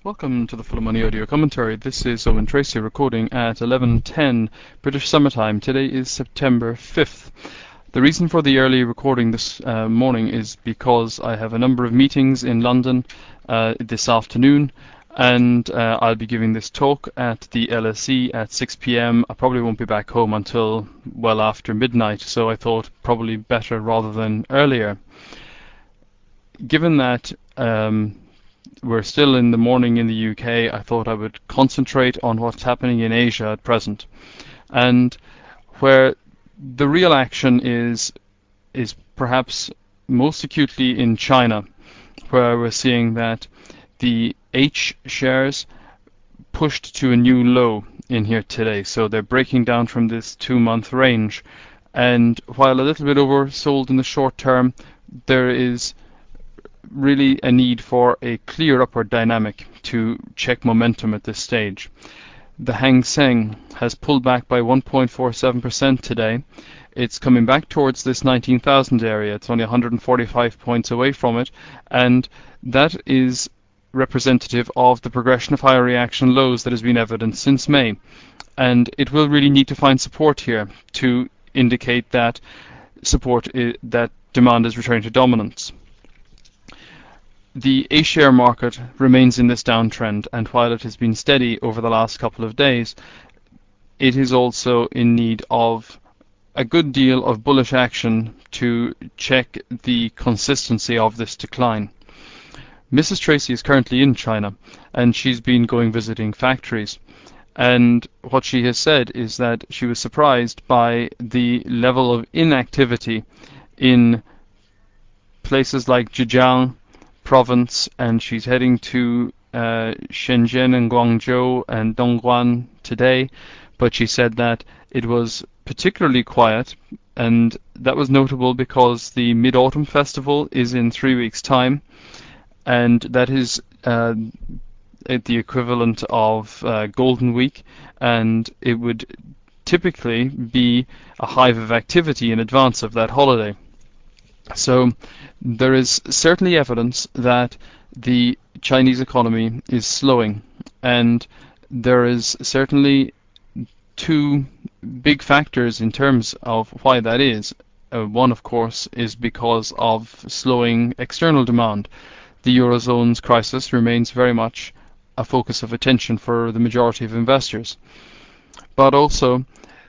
Welcome to the Full of Money audio commentary. This is Owen Tracy recording at 11:10 British Summertime. Today is September 5th. The reason for the early recording this morning is because I have a number of meetings in London this afternoon, and I'll be giving this talk at the LSE at 6 p.m. I probably won't be back home until well after midnight, so I thought probably better rather than earlier. Given that we're still in the morning in the UK, I thought I would concentrate on what's happening in Asia at present, and where the real action is perhaps most acutely in China, where we're seeing that the H shares pushed to a new low in here today. So they're breaking down from this 2-month range, and while a little bit oversold in the short term, there is really a need for a clear upward dynamic to check momentum at this stage. The Hang Seng has pulled back by 1.47% today. It's coming back towards this 19,000 area. It's only 145 points away from it, and that is representative of the progression of higher reaction lows that has been evident since May. And it will really need to find support here to indicate that that demand is returning to dominance. The A-share market remains in this downtrend, and while it has been steady over the last couple of days, it is also in need of a good deal of bullish action to check the consistency of this decline. Mrs. Tracy is currently in China, and she's been going visiting factories. And what she has said is that she was surprised by the level of inactivity in places like Zhejiang province, and she's heading to Shenzhen and Guangzhou and Dongguan today, but she said that it was particularly quiet, and that was notable because the Mid-Autumn Festival is in 3 weeks' time, and that is the equivalent of Golden Week, and it would typically be a hive of activity in advance of that holiday. So there is certainly evidence that the Chinese economy is slowing, and there is certainly two big factors in terms of why that is. One, of course, is because of slowing external demand. The Eurozone's crisis remains very much a focus of attention for the majority of investors. But also,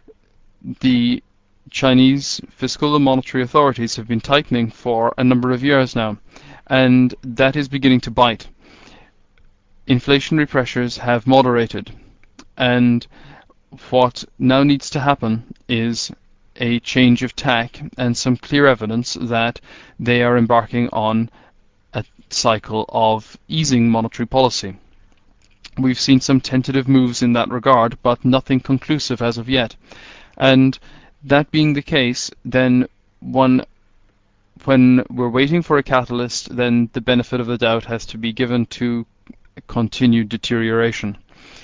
the Chinese fiscal and monetary authorities have been tightening for a number of years now, and that is beginning to bite. Inflationary pressures have moderated, and what now needs to happen is a change of tack and some clear evidence that they are embarking on a cycle of easing monetary policy. We've seen some tentative moves in that regard, but nothing conclusive as of yet. And that being the case, then when we're waiting for a catalyst, then the benefit of the doubt has to be given to continued deterioration.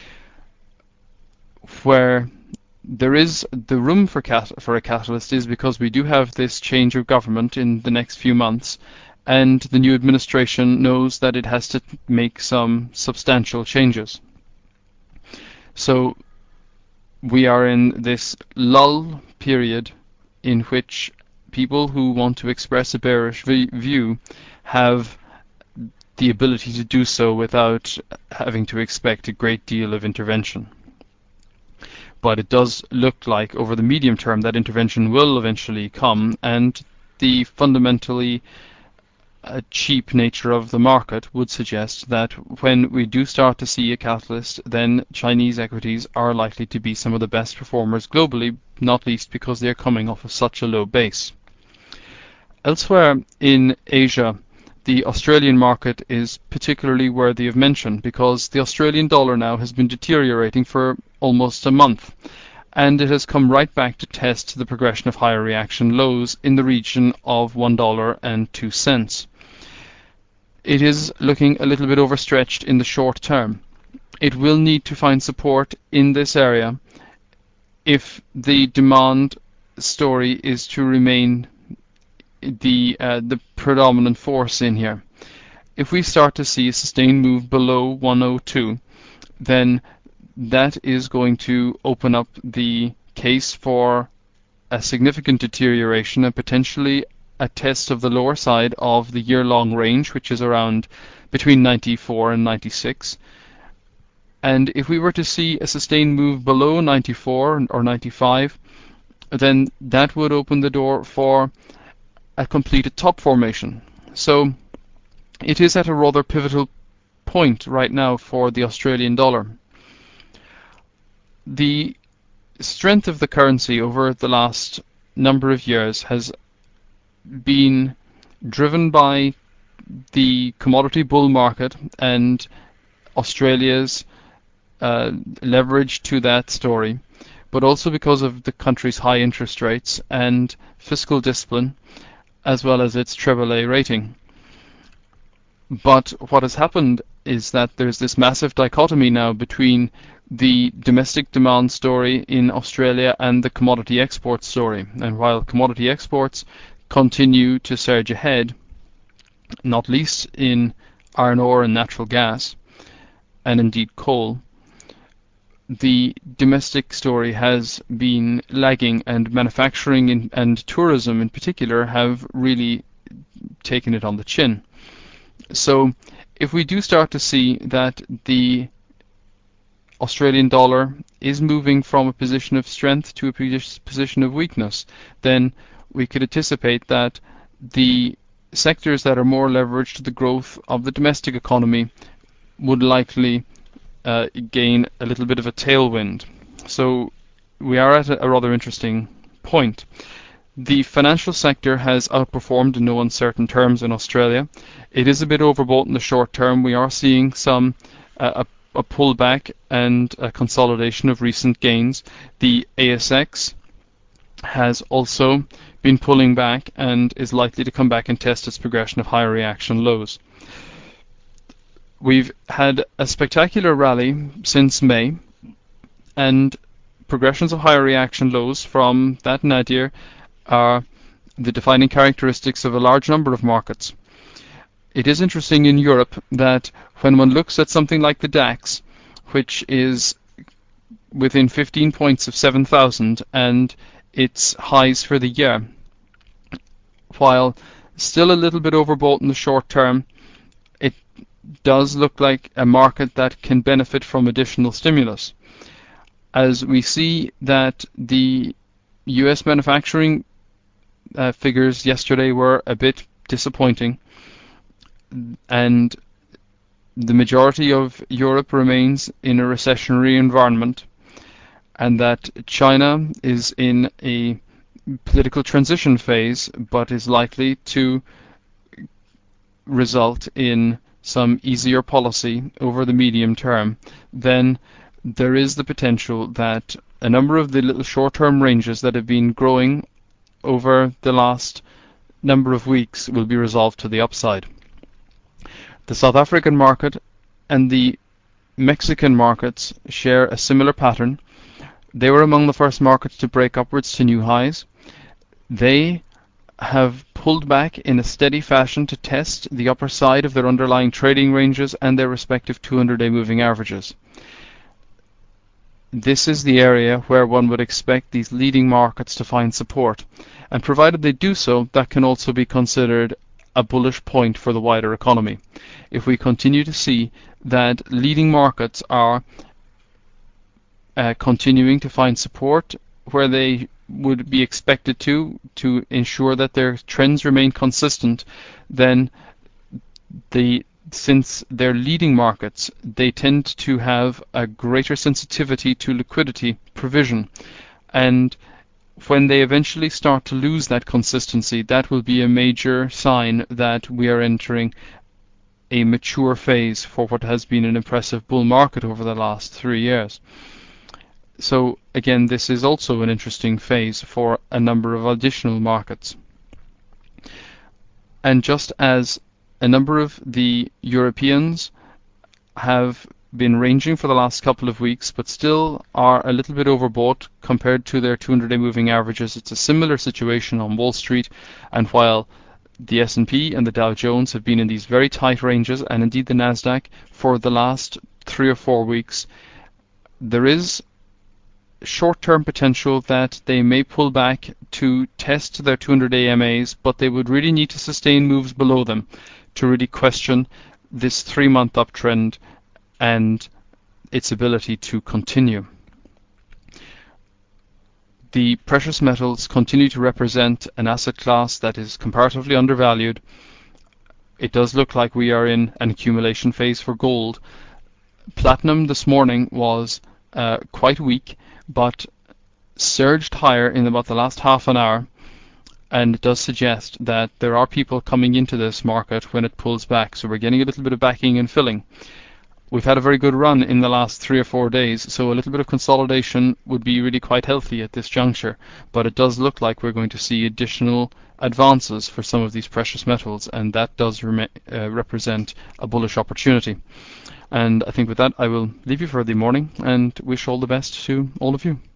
Where there is the room for a catalyst is because we do have this change of government in the next few months, and the new administration knows that it has to make some substantial changes. So we are in this lull period in which people who want to express a bearish view have the ability to do so without having to expect a great deal of intervention. But it does look like over the medium term that intervention will eventually come, and the fundamentally cheap nature of the market would suggest that when we do start to see a catalyst, then Chinese equities are likely to be some of the best performers globally, not least because they're coming off of such a low base. Elsewhere in Asia, the Australian market is particularly worthy of mention because the Australian dollar now has been deteriorating for almost a month, and it has come right back to test the progression of higher reaction lows in the region of $1.02. It is looking a little bit overstretched in the short term. It will need to find support in this area if the demand story is to remain the predominant force in here. if we start to see a sustained move below 102, then that is going to open up the case for a significant deterioration and potentially a test of the lower side of the year-long range, which is around between 94 and 96. And if we were to see a sustained move below 94 or 95, then that would open the door for a completed top formation. So it is at a rather pivotal point right now for the Australian dollar. The strength of the currency over the last number of years has been driven by the commodity bull market and Australia's leverage to that story, but also because of the country's high interest rates and fiscal discipline, as well as its AAA rating. But what has happened is that there's this massive dichotomy now between the domestic demand story in Australia and the commodity export story. And while commodity exports continue to surge ahead, not least in iron ore and natural gas, and indeed coal, the domestic story has been lagging, and manufacturing and tourism in particular have really taken it on the chin. So if we do start to see that the Australian dollar is moving from a position of strength to a position of weakness, then we could anticipate that the sectors that are more leveraged to the growth of the domestic economy would likely gain a little bit of a tailwind. So we are at a rather interesting point. The financial sector has outperformed in no uncertain terms in Australia. It is a bit overbought in the short term. We are seeing some a pullback and a consolidation of recent gains. The ASX has also been pulling back and is likely to come back and test its progression of higher reaction lows. We've had a spectacular rally since May, and progressions of higher reaction lows from that nadir are the defining characteristics of a large number of markets. It is interesting in Europe that when one looks at something like the DAX, which is within 15 points of 7,000 and its highs for the year, while still a little bit overbought in the short term, it does look like a market that can benefit from additional stimulus. As we see that the US manufacturing figures yesterday were a bit disappointing, and the majority of Europe remains in a recessionary environment, and that China is in a political transition phase but is likely to result in some easier policy over the medium term, then there is the potential that a number of the little short-term ranges that have been growing over the last number of weeks will be resolved to the upside. The South African market and the Mexican markets share a similar pattern. They were among the first markets to break upwards to new highs. They have pulled back in a steady fashion to test the upper side of their underlying trading ranges and their respective 200-day moving averages. This is the area where one would expect these leading markets to find support, and provided they do so, that can also be considered a bullish point for the wider economy. If we continue to see that leading markets are continuing to find support where they would be expected to ensure that their trends remain consistent, then since they're leading markets, they tend to have a greater sensitivity to liquidity provision. And when they eventually start to lose that consistency, that will be a major sign that we are entering a mature phase for what has been an impressive bull market over the last 3 years. So again, this is also an interesting phase for a number of additional markets. And just as a number of the Europeans have been ranging for the last couple of weeks, but still are a little bit overbought compared to their 200-day moving averages, it's a similar situation on Wall Street. And while The S&P and the Dow Jones have been in these very tight ranges, and indeed the Nasdaq for the last 3 or 4 weeks. There is short-term potential that they may pull back to test their 200 AMAs, but they would really need to sustain moves below them to really question this 3-month uptrend and its ability to continue. The precious metals continue to represent an asset class that is comparatively undervalued. It does look like we are in an accumulation phase for gold. Platinum this morning was quite weak, but surged higher in about the last half an hour, and it does suggest that there are people coming into this market when it pulls back. So we're getting a little bit of backing and filling. We've had a very good run in the last 3 or 4 days, so a little bit of consolidation would be really quite healthy at this juncture. But it does look like we're going to see additional advances for some of these precious metals, and that does represent a bullish opportunity. And I think with that, I will leave you for the morning and wish all the best to all of you.